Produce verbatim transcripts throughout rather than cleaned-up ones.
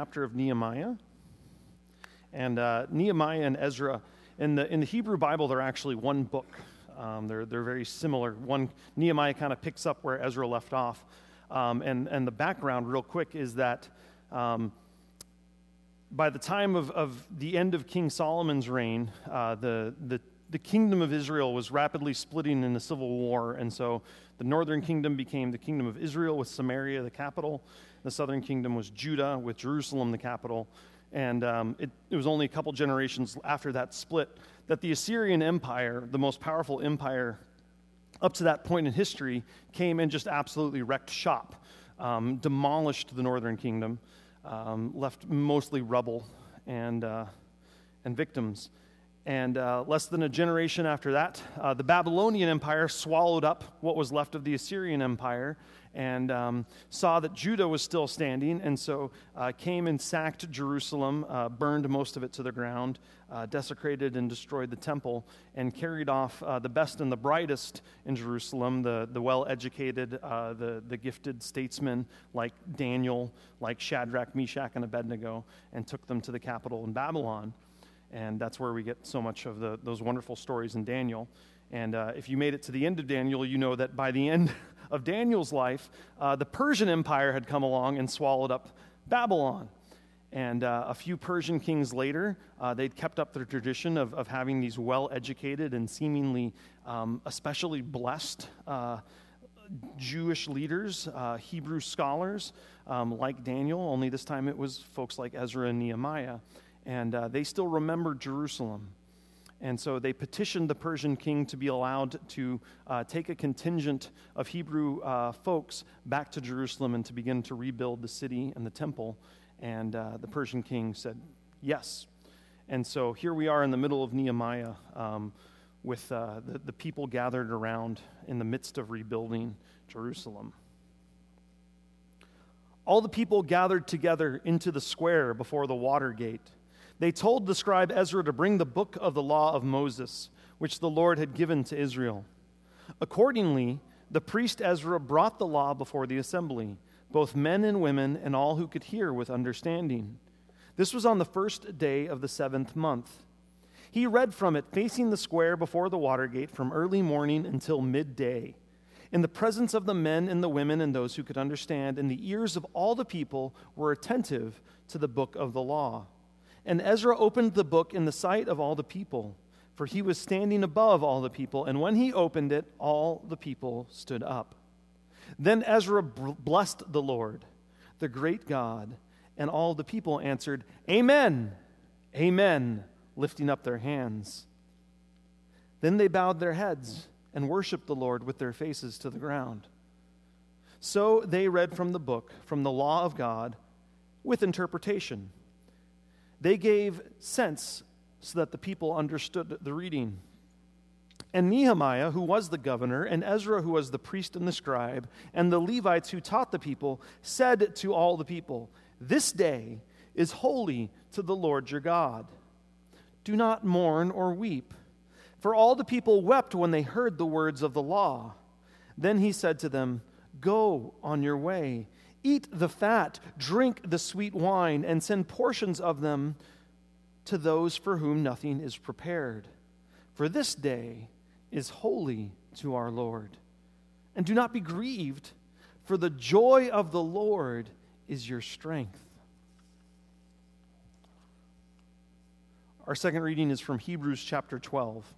chapter of Nehemiah. And uh, Nehemiah and Ezra, in the in the Hebrew Bible, they're actually one book. Um, they're they're very similar. One Nehemiah kind of picks up where Ezra left off. Um, and and the background, real quick, is that um, by the time of, of the end of King Solomon's reign, uh, the the the kingdom of Israel was rapidly splitting in a civil war, and so the northern kingdom became the kingdom of Israel with Samaria the capital. The southern kingdom was Judah with Jerusalem the capital. And um, it, it was only a couple generations after that split that the Assyrian Empire, the most powerful empire up to that point in history, came and just absolutely wrecked shop, um, demolished the northern kingdom, um, left mostly rubble and uh, and victims. And uh, less than a generation after that, uh, the Babylonian Empire swallowed up what was left of the Assyrian Empire and um, saw that Judah was still standing, and so uh, came and sacked Jerusalem, uh, burned most of it to the ground, uh, desecrated and destroyed the temple, and carried off uh, the best and the brightest in Jerusalem, the, the well-educated, uh, the, the gifted statesmen like Daniel, like Shadrach, Meshach, and Abednego, and took them to the capital in Babylon. And that's where we get so much of the, those wonderful stories in Daniel. And uh, if you made it to the end of Daniel, you know that by the end of Daniel's life, uh, the Persian Empire had come along and swallowed up Babylon. And uh, a few Persian kings later, uh, they'd kept up their tradition of, of having these well-educated and seemingly um, especially blessed uh, Jewish leaders, uh, Hebrew scholars, um, like Daniel, only this time it was folks like Ezra and Nehemiah. And uh, they still remembered Jerusalem. And so they petitioned the Persian king to be allowed to uh, take a contingent of Hebrew uh, folks back to Jerusalem and to begin to rebuild the city and the temple. And uh, the Persian king said, yes. And so here we are in the middle of Nehemiah um, with uh, the, the people gathered around in the midst of rebuilding Jerusalem. All the people gathered together into the square before the water gate. They told the scribe Ezra to bring the book of the law of Moses, which the Lord had given to Israel. Accordingly, the priest Ezra brought the law before the assembly, both men and women and all who could hear with understanding. This was on the first day of the seventh month. He read from it facing the square before the water gate from early morning until midday, in the presence of the men and the women and those who could understand, and the ears of all the people were attentive to the book of the law. And Ezra opened the book in the sight of all the people, for he was standing above all the people, and when he opened it, all the people stood up. Then Ezra blessed the Lord, the great God, and all the people answered, Amen, Amen, lifting up their hands. Then they bowed their heads and worshiped the Lord with their faces to the ground. So they read from the book, from the law of God, with interpretation. They gave sense so that the people understood the reading. And Nehemiah, who was the governor, and Ezra, who was the priest and the scribe, and the Levites who taught the people, said to all the people, This day is holy to the Lord your God. Do not mourn or weep. For all the people wept when they heard the words of the law. Then he said to them, Go on your way. Eat the fat, drink the sweet wine, and send portions of them to those for whom nothing is prepared. For this day is holy to our Lord. And do not be grieved, for the joy of the Lord is your strength. Our second reading is from Hebrews chapter twelve.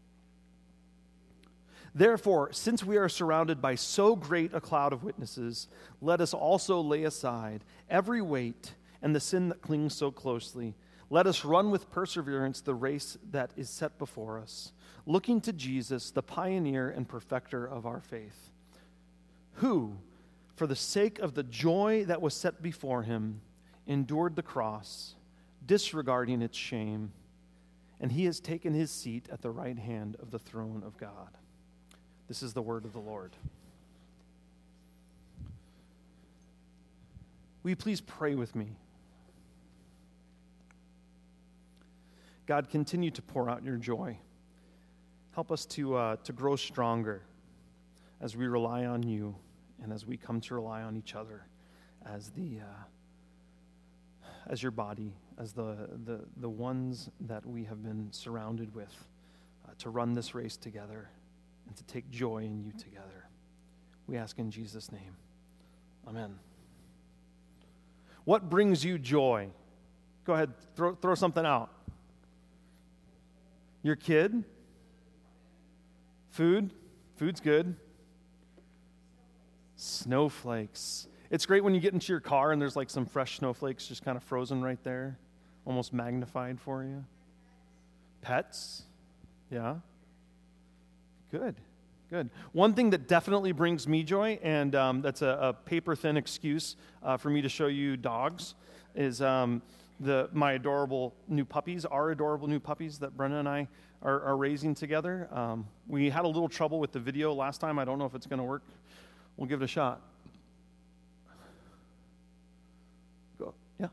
Therefore, since we are surrounded by so great a cloud of witnesses, let us also lay aside every weight and the sin that clings so closely. Let us run with perseverance the race that is set before us, looking to Jesus, the pioneer and perfecter of our faith, who, for the sake of the joy that was set before him, endured the cross, disregarding its shame, and he has taken his seat at the right hand of the throne of God. This is the word of the Lord. Will you please pray with me? God, continue to pour out your joy. Help us to, uh, to grow stronger as we rely on you and as we come to rely on each other as the, uh, as your body, as the, the, the ones that we have been surrounded with, uh, to run this race together and to take joy in you together. We ask in Jesus' name. Amen. What brings you joy? Go ahead, throw, throw something out. Your kid? Food? Food's good. Snowflakes. It's great when you get into your car and there's like some fresh snowflakes just kind of frozen right there, almost magnified for you. Pets? Yeah. Good, good. One thing that definitely brings me joy, and um, that's a, a paper-thin excuse uh, for me to show you dogs, is um, the my adorable new puppies, our adorable new puppies that Brenna and I are, are raising together. Um, we had a little trouble with the video last time. I don't know if it's going to work. We'll give it a shot. Go. Yeah.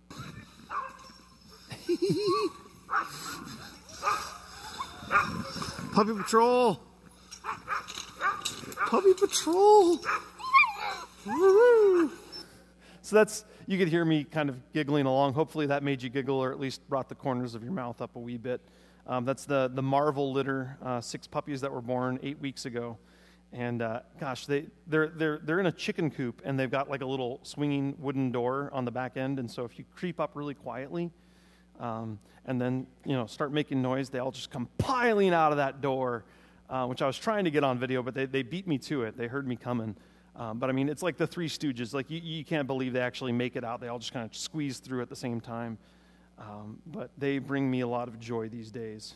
Puppy Patrol. Puppy Patrol. Woo-hoo. So that's, you could hear me kind of giggling along. Hopefully that made you giggle or at least brought the corners of your mouth up a wee bit. Um, that's the, the Marvel litter, uh, six puppies that were born eight weeks ago. And uh, gosh, they, they're, they're, they're in a chicken coop, and they've got like a little swinging wooden door on the back end. And so if you creep up really quietly um, and then, you know, start making noise, they all just come piling out of that door, uh, which I was trying to get on video, but they, they beat me to it. They heard me coming. Um, but I mean, it's like the Three Stooges. Like you, you can't believe they actually make it out. They all just kind of squeeze through at the same time. Um, but they bring me a lot of joy these days.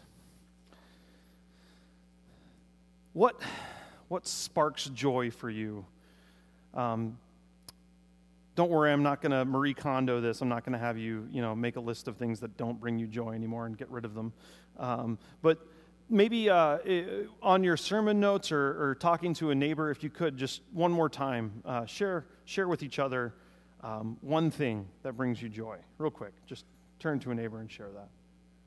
What... What sparks joy for you? Um, don't worry, I'm not going to Marie Kondo this. I'm not going to have you, you know, make a list of things that don't bring you joy anymore and get rid of them. Um, but maybe uh, on your sermon notes or, or talking to a neighbor, if you could, just one more time, uh, share share with each other um, one thing that brings you joy. Real quick, just turn to a neighbor and share that.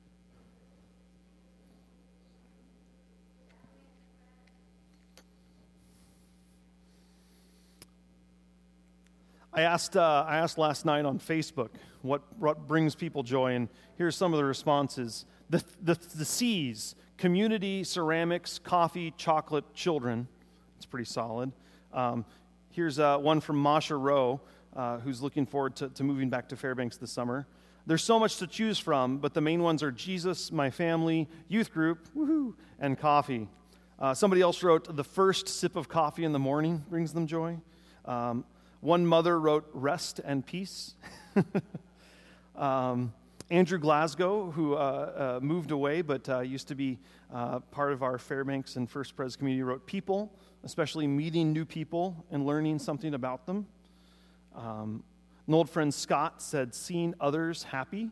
I asked uh, I asked last night on Facebook what, what brings people joy, and here's some of the responses. The, the, the C's, community, ceramics, coffee, chocolate, children. It's pretty solid. Um, here's uh, one from Masha Rowe, uh, who's looking forward to, to moving back to Fairbanks this summer. There's so much to choose from, but the main ones are Jesus, my family, youth group, woohoo, and coffee. Uh, somebody else wrote, the first sip of coffee in the morning brings them joy. Um, One mother wrote rest and peace. um, Andrew Glasgow, who uh, uh, moved away but uh, used to be uh, part of our Fairbanks and First Pres community, wrote people, especially meeting new people and learning something about them. Um, an old friend, Scott, said seeing others happy.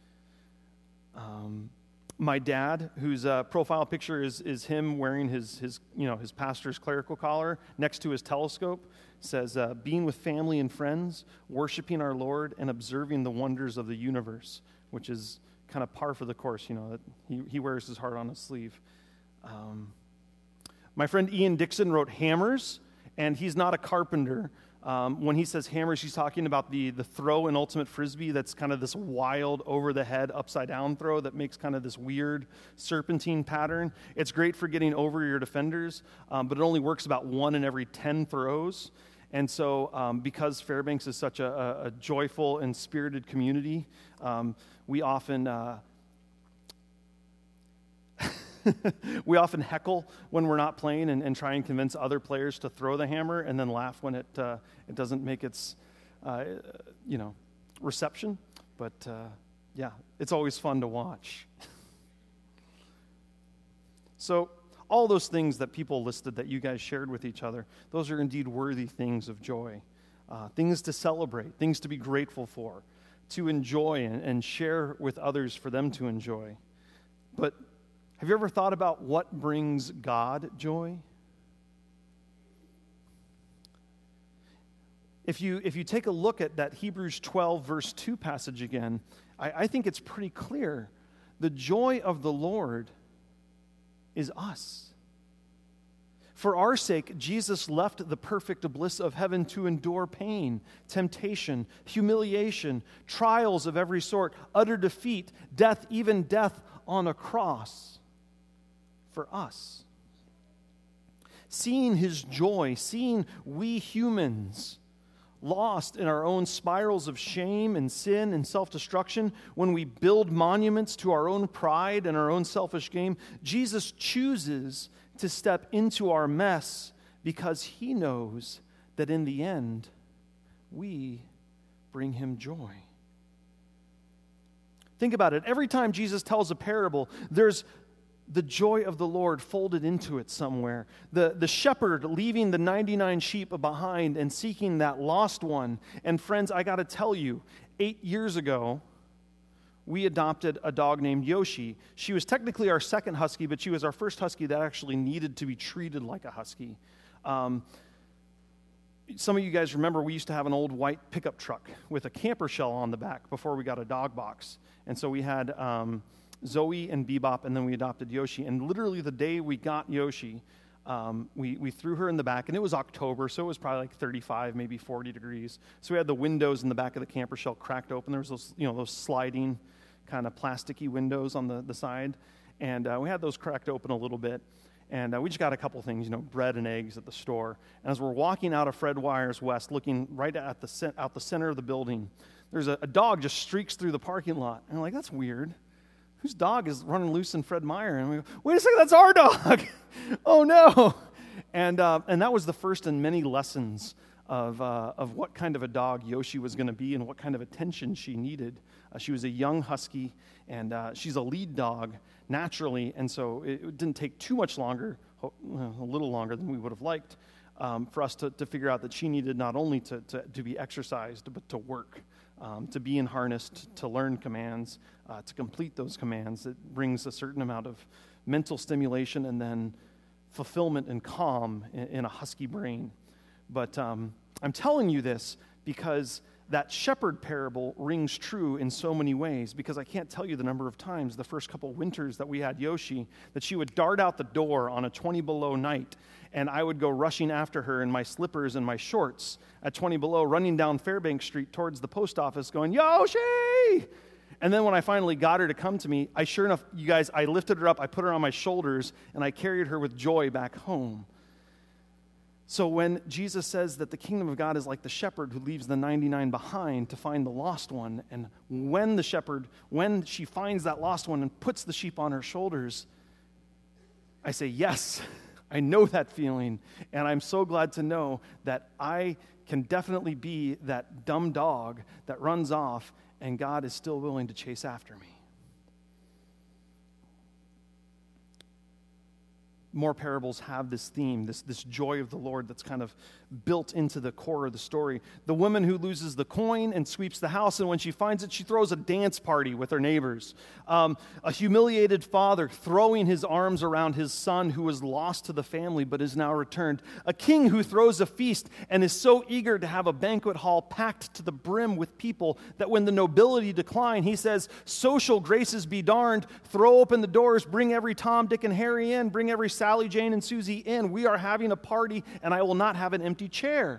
Um, my dad, whose uh, profile picture is is him wearing his his you know his pastor's clerical collar next to his telescope, says uh, being with family and friends, worshiping our Lord, and observing the wonders of the universe, which is kind of par for the course. You know that he he wears his heart on his sleeve. Um, my friend Ian Dixon wrote hammers, and he's not a carpenter. Um, when he says hammers, he's talking about the, the throw in Ultimate Frisbee that's kind of this wild, over-the-head, upside-down throw that makes kind of this weird serpentine pattern. It's great for getting over your defenders, um, but it only works about one in every ten throws. And so um, because Fairbanks is such a, a, a joyful and spirited community, um, we often... Uh, we often heckle when we're not playing and, and try and convince other players to throw the hammer, and then laugh when it uh, it doesn't make its uh, you know reception. But uh, yeah, it's always fun to watch. So all those things that people listed that you guys shared with each other, those are indeed worthy things of joy, uh, things to celebrate, things to be grateful for, to enjoy and, and share with others for them to enjoy. But have you ever thought about what brings God joy? If you if you take a look at that Hebrews twelve verse two passage again, I, I think it's pretty clear. The joy of the Lord is us. For our sake, Jesus left the perfect bliss of heaven to endure pain, temptation, humiliation, trials of every sort, utter defeat, death, even death on a cross for us. Seeing his joy, seeing we humans lost in our own spirals of shame and sin and self-destruction, when we build monuments to our own pride and our own selfish game, Jesus chooses to step into our mess because he knows that in the end, we bring him joy. Think about it. Every time Jesus tells a parable, there's the joy of the Lord folded into it somewhere. The, the shepherd leaving the ninety-nine sheep behind and seeking that lost one. And friends, I got to tell you, eight years ago, we adopted a dog named Yoshi. She was technically our second husky, but she was our first husky that actually needed to be treated like a husky. Um, some of you guys remember we used to have an old white pickup truck with a camper shell on the back before we got a dog box. And so we had um, Zoe and Bebop, and then we adopted Yoshi. And literally the day we got Yoshi, um, we, we threw her in the back, and it was October, so it was probably like thirty-five, maybe forty degrees. So we had the windows in the back of the camper shell cracked open. There was those, you know, those sliding kind of plasticky windows on the, the side. And uh, we had those cracked open a little bit. And uh, we just got a couple things, you know, bread and eggs at the store. And as we're walking out of Fred Weyers West, looking right at the out the center of the building, there's a, a dog just streaks through the parking lot. And I'm like, that's weird. Whose dog is running loose in Fred Meyer? And we go, wait a second, that's our dog. Oh, no. And uh, and that was the first in many lessons of uh, of what kind of a dog Yoshi was going to be and what kind of attention she needed. Uh, she was a young husky, and uh, she's a lead dog naturally, and so it, it didn't take too much longer, a little longer than we would have liked, um, for us to, to figure out that she needed not only to, to, to be exercised, but to work, um, to be in harness, to learn commands, uh, to complete those commands. It brings a certain amount of mental stimulation and then fulfillment and calm in, in a husky brain. But um, I'm telling you this because that shepherd parable rings true in so many ways, because I can't tell you the number of times the first couple winters that we had Yoshi that she would dart out the door on a twenty below night, and I would go rushing after her in my slippers and my shorts at twenty below, running down Fairbank Street towards the post office going, Yoshi! And then when I finally got her to come to me, I sure enough, you guys, I lifted her up, I put her on my shoulders, and I carried her with joy back home. So when Jesus says that the kingdom of God is like the shepherd who leaves the ninety-nine behind to find the lost one, and when the shepherd, when she finds that lost one and puts the sheep on her shoulders, I say, yes, I know that feeling, and I'm so glad to know that I can definitely be that dumb dog that runs off, and God is still willing to chase after me. More parables have this theme, this, this joy of the Lord that's kind of built into the core of the story. The woman who loses the coin and sweeps the house, and when she finds it, she throws a dance party with her neighbors. Um, a humiliated father throwing his arms around his son who was lost to the family but is now returned. A king who throws a feast and is so eager to have a banquet hall packed to the brim with people that when the nobility decline, he says, social graces be darned, throw open the doors, bring every Tom, Dick, and Harry in, bring every Sally, Jane, and Susie in. We are having a party, and I will not have an empty chair.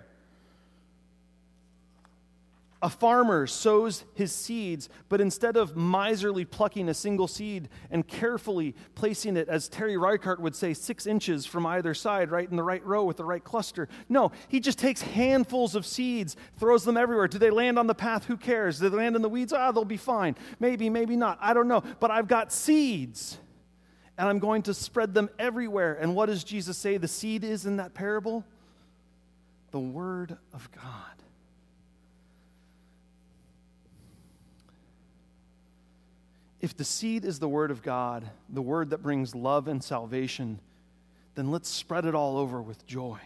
A farmer sows his seeds, but instead of miserly plucking a single seed and carefully placing it, as Terry Reichardt would say, six inches from either side, right in the right row with the right cluster, no, he just takes handfuls of seeds, throws them everywhere. Do they land on the path? Who cares? Do they land in the weeds? Ah, they'll be fine. Maybe, maybe not. I don't know. But I've got seeds, and I'm going to spread them everywhere. And what does Jesus say the seed is in that parable? The Word of God. If the seed is the Word of God, the Word that brings love and salvation, then let's spread it all over with joy.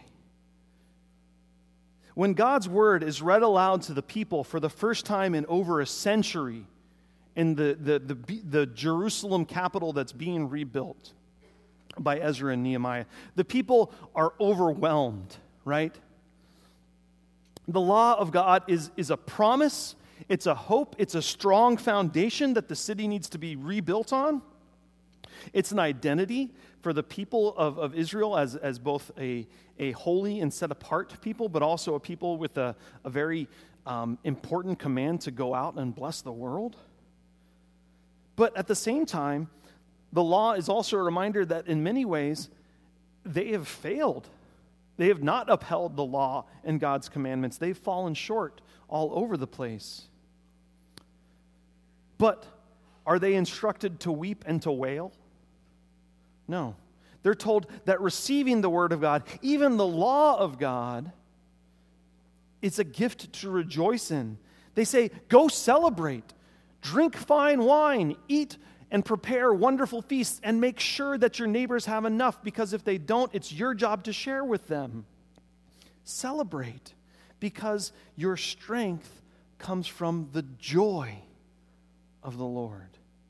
When God's Word is read aloud to the people for the first time in over a century in the, the, the, the Jerusalem capital that's being rebuilt by Ezra and Nehemiah, the people are overwhelmed, right? The law of God is, is a promise. It's a hope. It's a strong foundation that the city needs to be rebuilt on. It's an identity for the people of, of Israel as, as both a, a holy and set-apart people, but also a people with a, a very um, important command to go out and bless the world. But at the same time, the law is also a reminder that in many ways, they have failed. They have not upheld the law and God's commandments. They've fallen short all over the place. But are they instructed to weep and to wail? No. They're told that receiving the word of God, even the law of God, is a gift to rejoice in. They say, go celebrate, drink fine wine, eat and prepare wonderful feasts, and make sure that your neighbors have enough, because if they don't, it's your job to share with them. Celebrate, because your strength comes from the joy of the Lord.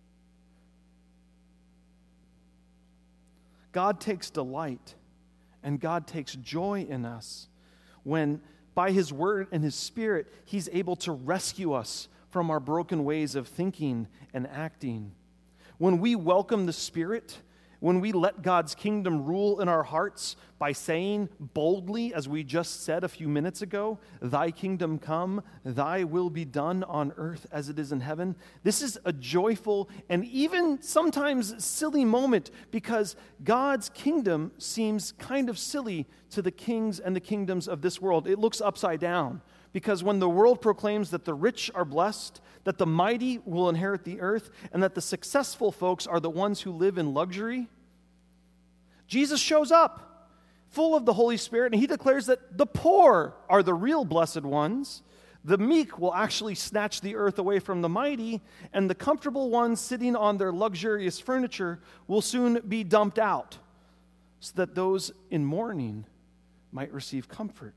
God takes delight and God takes joy in us when, by His Word and His Spirit, He's able to rescue us from our broken ways of thinking and acting. When we welcome the Spirit, when we let God's kingdom rule in our hearts by saying boldly, as we just said a few minutes ago, thy kingdom come, thy will be done on earth as it is in heaven, this is a joyful and even sometimes silly moment, because God's kingdom seems kind of silly to the kings and the kingdoms of this world. It looks upside down. Because when the world proclaims that the rich are blessed, that the mighty will inherit the earth, and that the successful folks are the ones who live in luxury, Jesus shows up, full of the Holy Spirit, and He declares that the poor are the real blessed ones. The meek will actually snatch the earth away from the mighty, and the comfortable ones sitting on their luxurious furniture will soon be dumped out, so that those in mourning might receive comfort.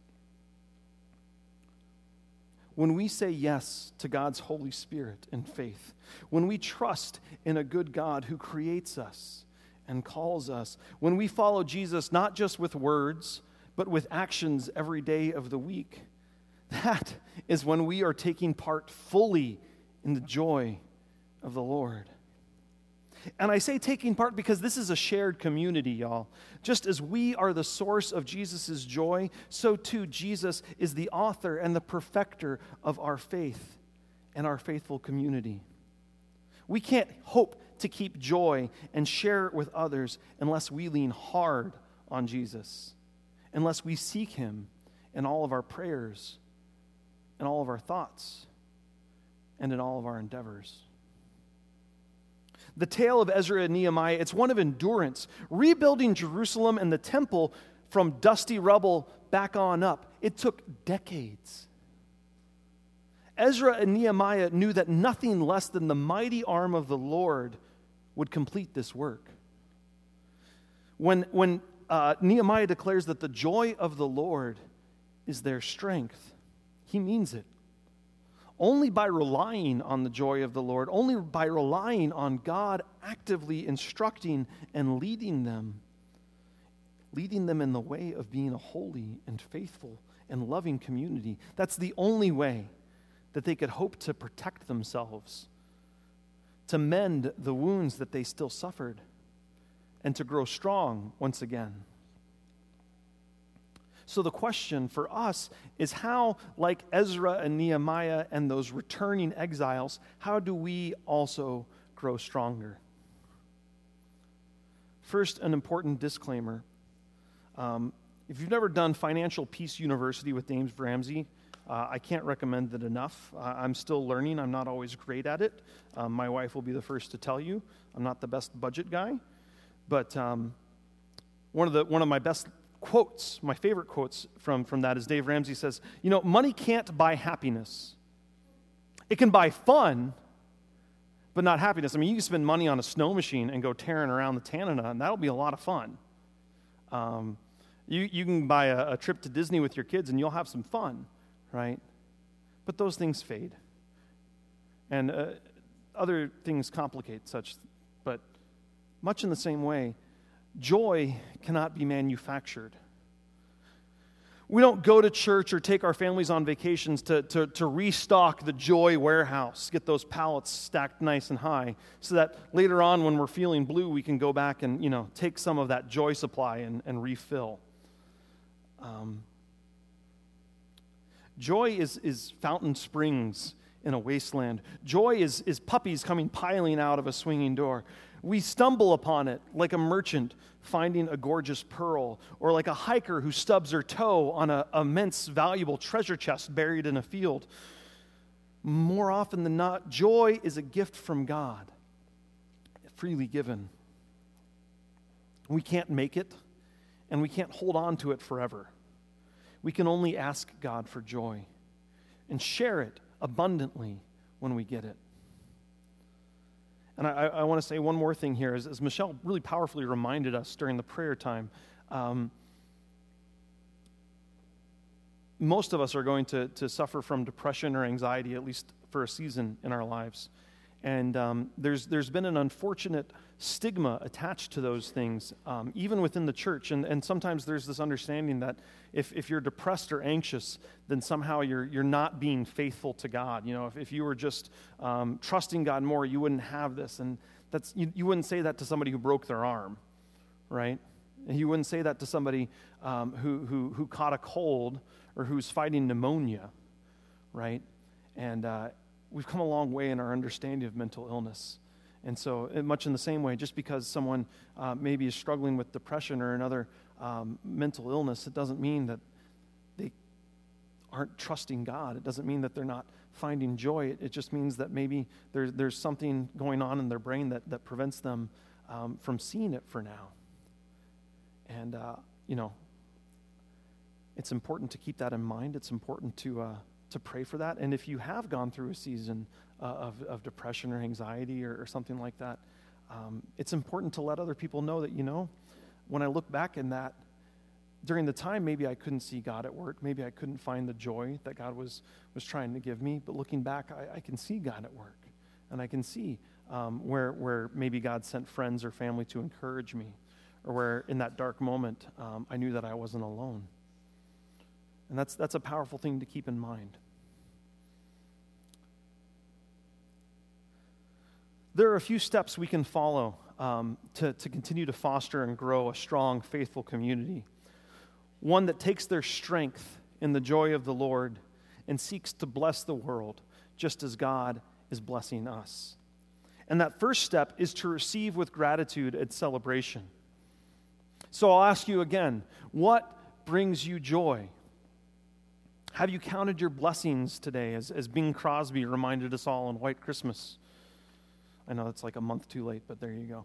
When we say yes to God's Holy Spirit in faith, when we trust in a good God who creates us and calls us, when we follow Jesus not just with words, but with actions every day of the week, that is when we are taking part fully in the joy of the Lord. And I say taking part because this is a shared community, y'all. Just as we are the source of Jesus' joy, so too Jesus is the author and the perfecter of our faith and our faithful community. We can't hope to keep joy and share it with others unless we lean hard on Jesus, unless we seek Him in all of our prayers, in all of our thoughts, and in all of our endeavors. The tale of Ezra and Nehemiah, it's one of endurance, rebuilding Jerusalem and the temple from dusty rubble back on up. It took decades. Ezra and Nehemiah knew that nothing less than the mighty arm of the Lord would complete this work. When, when uh, Nehemiah declares that the joy of the Lord is their strength, he means it. Only by relying on the joy of the Lord, only by relying on God actively instructing and leading them, leading them in the way of being a holy and faithful and loving community. That's the only way that they could hope to protect themselves, to mend the wounds that they still suffered, and to grow strong once again. So the question for us is how, like Ezra and Nehemiah and those returning exiles, how do we also grow stronger? First, an important disclaimer. Um, if you've never done Financial Peace University with James Ramsey, uh, I can't recommend it enough. Uh, I'm still learning. I'm not always great at it. Um, my wife will be the first to tell you. I'm not the best budget guy. But um, one of the one of my best quotes, my favorite quotes from, from that is Dave Ramsey says, you know, money can't buy happiness. It can buy fun, but not happiness. I mean, you can spend money on a snow machine and go tearing around the Tanana, and that'll be a lot of fun. Um, you, you can buy a, a trip to Disney with your kids, and you'll have some fun, right? But those things fade. And uh, other things complicate such, but much in the same way, joy cannot be manufactured. We don't go to church or take our families on vacations to, to, to restock the joy warehouse, get those pallets stacked nice and high, so that later on when we're feeling blue, we can go back and, you know, take some of that joy supply and, and refill. Um, joy is, is fountain springs in a wasteland. Joy is, is puppies coming piling out of a swinging door. We stumble upon it like a merchant finding a gorgeous pearl, or like a hiker who stubs her toe on an immense, valuable treasure chest buried in a field. More often than not, joy is a gift from God, freely given. We can't make it, and we can't hold on to it forever. We can only ask God for joy and share it abundantly when we get it. And I, I want to say one more thing here, as, as Michelle really powerfully reminded us during the prayer time. Um, most of us are going to, to suffer from depression or anxiety, at least for a season in our lives. And um, there's there's been an unfortunate stigma attached to those things, um, even within the church. And, and sometimes there's this understanding that if, if you're depressed or anxious, then somehow you're you're not being faithful to God. You know, if, if you were just um, trusting God more, you wouldn't have this. And that's you, you wouldn't say that to somebody who broke their arm, right? And you wouldn't say that to somebody um, who, who who caught a cold or who's fighting pneumonia, right? And uh, we've come a long way in our understanding of mental illness. And so much in the same way, just because someone uh, maybe is struggling with depression or another um, mental illness, it doesn't mean that they aren't trusting God. It doesn't mean that they're not finding joy. It, it just means that maybe there's, there's something going on in their brain that, that prevents them um, from seeing it for now. And, uh, you know, it's important to keep that in mind. It's important to uh, to pray for that. And if you have gone through a season uh, of, of depression or anxiety or, or something like that, um, it's important to let other people know that, you know, when I look back in that, during the time, maybe I couldn't see God at work. Maybe I couldn't find the joy that God was, was trying to give me. But looking back, I, I can see God at work. And I can see um, where, where maybe God sent friends or family to encourage me, or where in that dark moment, um, I knew that I wasn't alone. And that's that's a powerful thing to keep in mind. There are a few steps we can follow um, to, to continue to foster and grow a strong, faithful community. One that takes their strength in the joy of the Lord and seeks to bless the world just as God is blessing us. And that first step is to receive with gratitude and celebration. So I'll ask you again, what brings you joy? Have you counted your blessings today, as, as Bing Crosby reminded us all on White Christmas? I know it's like a month too late, but there you go.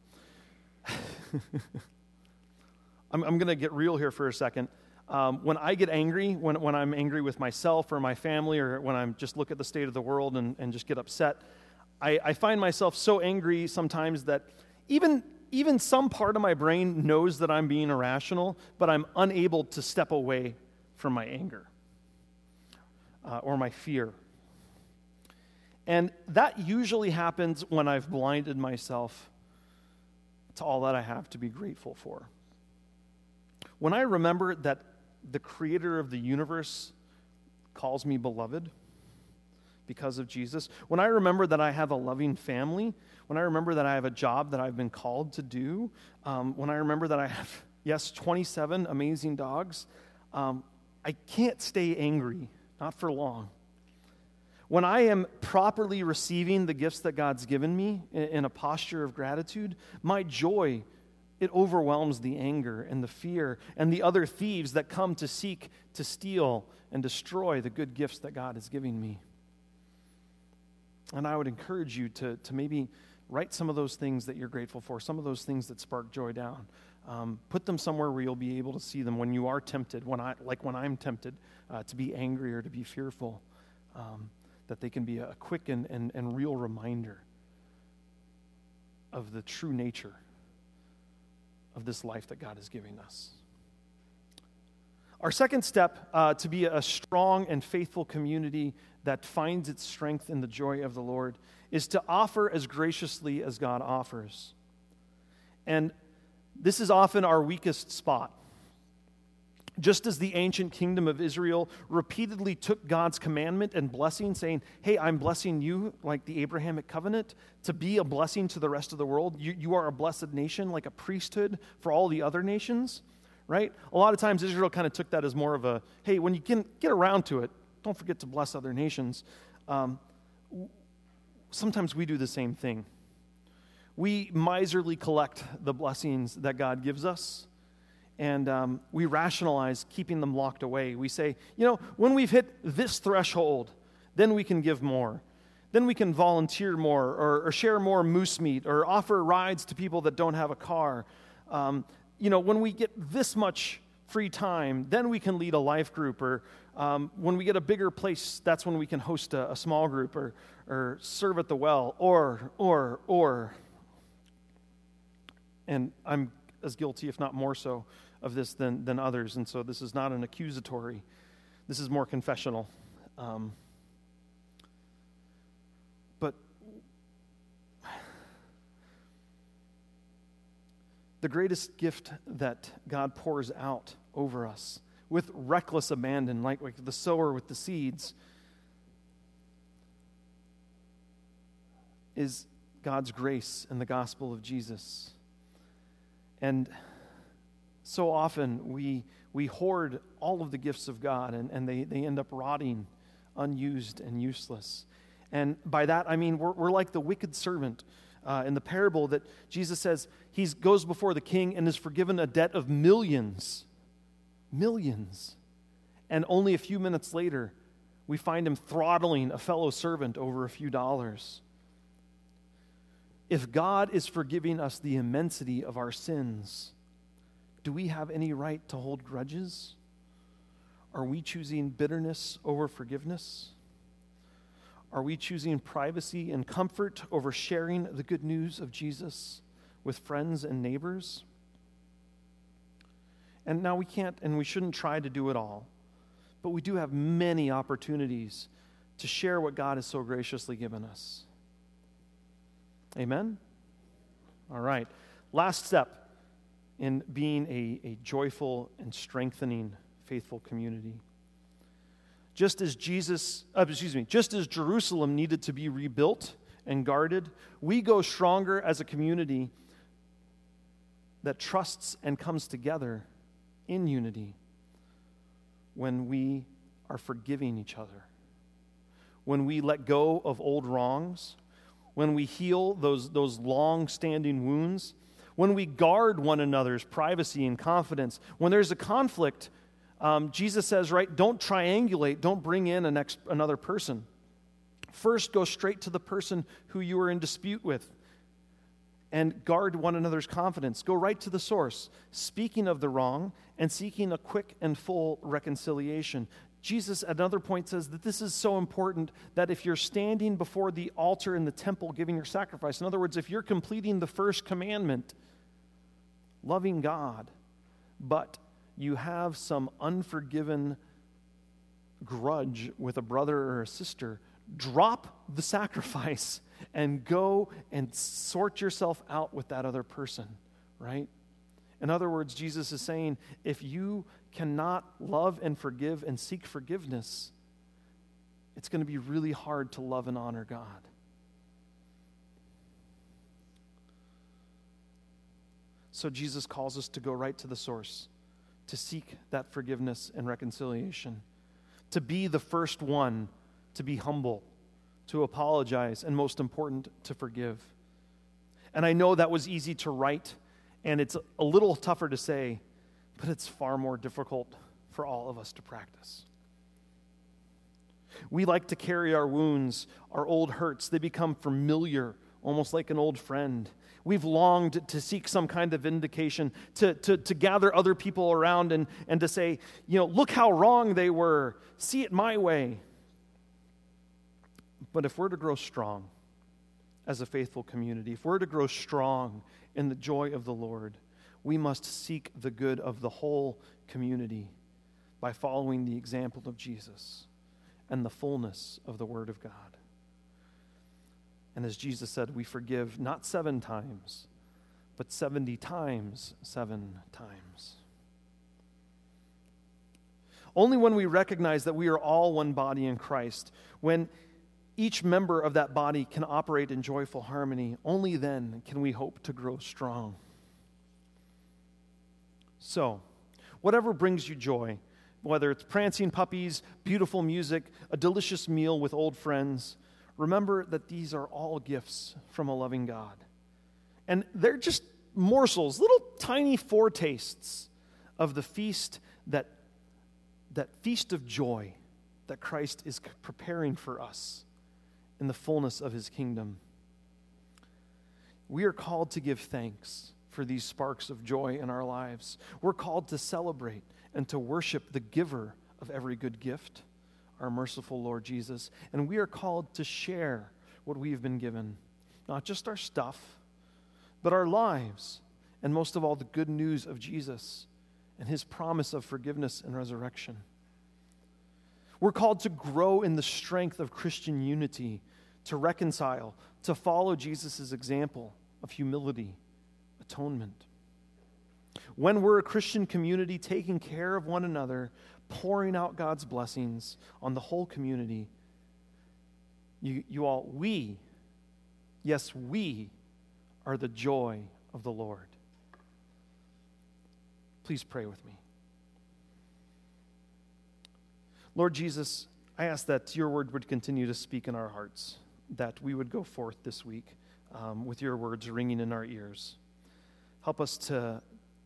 I'm, I'm going to get real here for a second. Um, when I get angry, when, when I'm angry with myself or my family, or when I'm just look at the state of the world and, and just get upset, I, I find myself so angry sometimes that even, even some part of my brain knows that I'm being irrational, but I'm unable to step away from my anger. Uh, or my fear. And that usually happens when I've blinded myself to all that I have to be grateful for. When I remember that the creator of the universe calls me beloved because of Jesus, when I remember that I have a loving family, when I remember that I have a job that I've been called to do, um, when I remember that I have, yes, twenty-seven amazing dogs, um, I can't stay angry. Not for long. When I am properly receiving the gifts that God's given me in a posture of gratitude, my joy, it overwhelms the anger and the fear and the other thieves that come to seek to steal and destroy the good gifts that God is giving me. And I would encourage you to, to maybe write some of those things that you're grateful for, some of those things that spark joy down. Um, put them somewhere where you'll be able to see them when you are tempted, when I, like when I'm tempted uh, to be angry or to be fearful, um, that they can be a quick and, and, and real reminder of the true nature of this life that God is giving us. Our second step uh, to be a strong and faithful community that finds its strength in the joy of the Lord is to offer as graciously as God offers. And this is often our weakest spot. Just as the ancient kingdom of Israel repeatedly took God's commandment and blessing, saying, hey, I'm blessing you like the Abrahamic covenant, to be a blessing to the rest of the world. You, you are a blessed nation, like a priesthood for all the other nations, right? A lot of times Israel kind of took that as more of a, hey, when you can get around to it, don't forget to bless other nations. Um, sometimes we do the same thing. We miserly collect the blessings that God gives us. And um, we rationalize keeping them locked away. We say, you know, when we've hit this threshold, then we can give more. Then we can volunteer more or, or share more moose meat or offer rides to people that don't have a car. Um, you know, when we get this much free time, then we can lead a life group. Or um, when we get a bigger place, that's when we can host a, a small group or, or serve at the well. Or, or, or. And I'm as guilty, if not more so, of this than, than others. And so this is not an accusatory. This is more confessional. Um, but the greatest gift that God pours out over us with reckless abandon, like, like the sower with the seeds, is God's grace and the gospel of Jesus. And so often we we hoard all of the gifts of God, and, and they, they end up rotting, unused and useless. And by that, I mean we're, we're like the wicked servant uh, in the parable that Jesus says he goes before the king and is forgiven a debt of millions. Millions. And only a few minutes later, we find him throttling a fellow servant over a few dollars. If God is forgiving us the immensity of our sins, do we have any right to hold grudges? Are we choosing bitterness over forgiveness? Are we choosing privacy and comfort over sharing the good news of Jesus with friends and neighbors? And now we can't and we shouldn't try to do it all, but we do have many opportunities to share what God has so graciously given us. Amen? All right. Last step in being a, a joyful and strengthening faithful community. Just as Jesus, uh, excuse me, just as Jerusalem needed to be rebuilt and guarded, we go stronger as a community that trusts and comes together in unity when we are forgiving each other, when we let go of old wrongs, when we heal those, those long-standing wounds, when we guard one another's privacy and confidence. When there's a conflict, um, Jesus says, right, don't triangulate, don't bring in an ex- another person. First, go straight to the person who you are in dispute with and guard one another's confidence. Go right to the source, speaking of the wrong and seeking a quick and full reconciliation. Jesus, at another point, says that this is so important that if you're standing before the altar in the temple giving your sacrifice, in other words, if you're completing the first commandment, loving God, but you have some unforgiven grudge with a brother or a sister, drop the sacrifice and go and sort yourself out with that other person, right? In other words, Jesus is saying, if you cannot love and forgive and seek forgiveness, it's going to be really hard to love and honor God. So Jesus calls us to go right to the source, to seek that forgiveness and reconciliation, to be the first one to be humble, to apologize, and most important, to forgive. And I know that was easy to write, and it's a little tougher to say, but it's far more difficult for all of us to practice. We like to carry our wounds, our old hurts. They become familiar, almost like an old friend. We've longed to seek some kind of vindication, to, to, to gather other people around and, and to say, you know, look how wrong they were. See it my way. But if we're to grow strong as a faithful community, if we're to grow strong in the joy of the Lord, we must seek the good of the whole community by following the example of Jesus and the fullness of the Word of God. And as Jesus said, we forgive not seven times, but seventy times seven times. Only when we recognize that we are all one body in Christ, when each member of that body can operate in joyful harmony, only then can we hope to grow strong. So, whatever brings you joy, whether it's prancing puppies, beautiful music, a delicious meal with old friends, remember that these are all gifts from a loving God. And they're just morsels, little tiny foretastes of the feast, that, that feast of joy that Christ is preparing for us in the fullness of his kingdom. We are called to give thanks for these sparks of joy in our lives. We're called to celebrate and to worship the giver of every good gift, our merciful Lord Jesus. And we are called to share what we have been given, not just our stuff, but our lives, and most of all, the good news of Jesus and his promise of forgiveness and resurrection. We're called to grow in the strength of Christian unity, to reconcile, to follow Jesus' example of humility, atonement. When we're a Christian community taking care of one another, pouring out God's blessings on the whole community, you, you all, we, yes, we are the joy of the Lord. Please pray with me. Lord Jesus, I ask that your word would continue to speak in our hearts, that we would go forth this week um, with your words ringing in our ears. Help us to,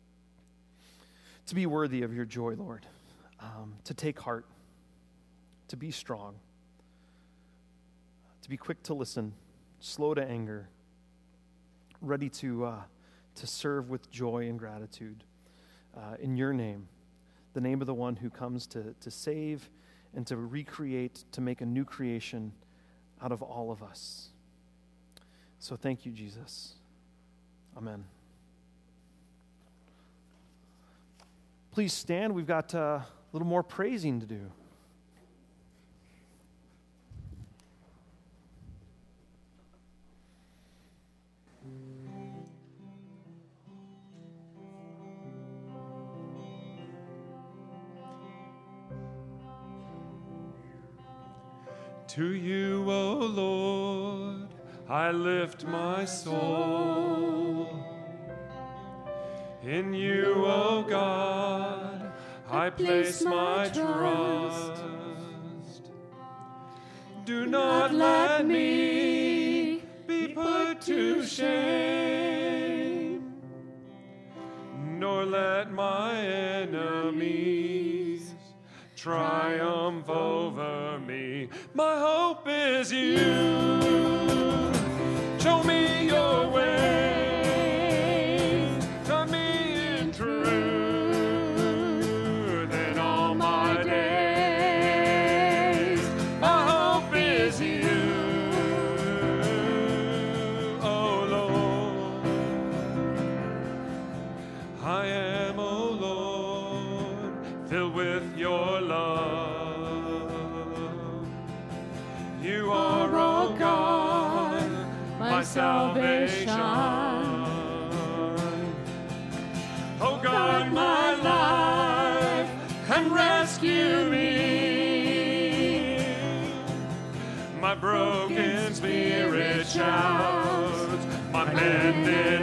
to be worthy of your joy, Lord, um, to take heart, to be strong, to be quick to listen, slow to anger, ready to, uh, to serve with joy and gratitude uh, in your name, the name of the one who comes to, to save and to recreate, to make a new creation out of all of us. So thank you, Jesus. Amen. Please stand. We've got uh, a little more praising to do. To you, O Lord, I lift my soul. In you, O God, I place my trust. Do not let me be put to shame, nor let my enemies triumph over me. My hope is you. Show me your ways. Guide me in truth in all my days. My hope is you, oh Lord. I am, oh Lord, filled with your love. You are, oh God, my salvation. Oh God, my life, and rescue me. My broken spirit shouts, my bended